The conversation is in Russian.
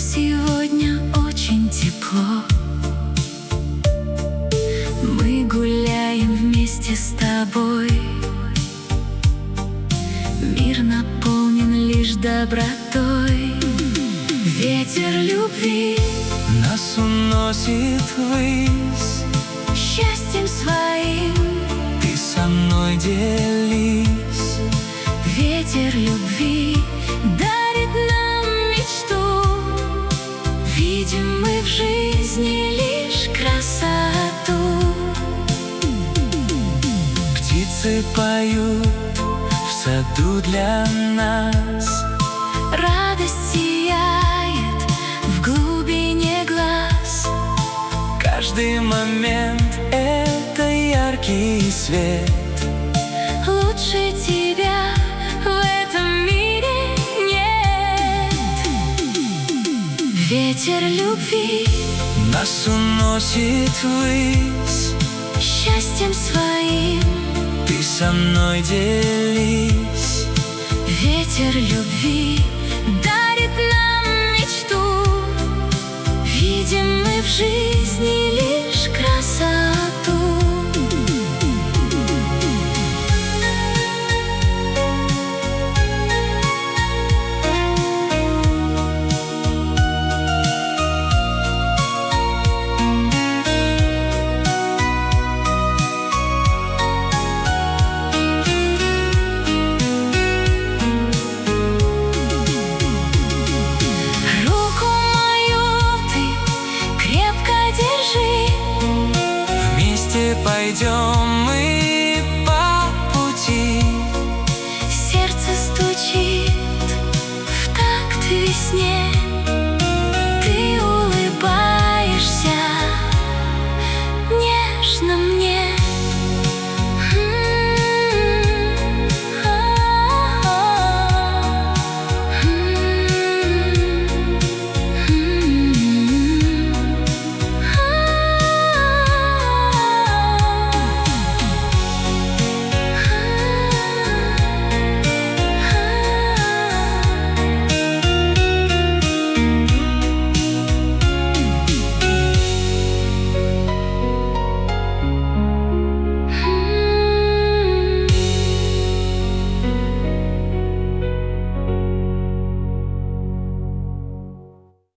Сегодня очень тепло. Мы гуляем вместе с тобой. Мир наполнен лишь добротой. Ветер любви нас уносит ввысь. счастьем своим Ты со мной делись. ветер любви дарит нам мечту. Видим мы в жизни лишь красоту. Птицы поют в саду для нас. Радость сияет в глубине глаз. Каждый момент — это яркий свет. Лучше тебя в этом мире нет. Ветер любви Нас уносит ввысь. счастьем своим Ты со мной делись. ветер любви дарит нам мечту. Видим мы в жизни лишь красоту. Пойдем мы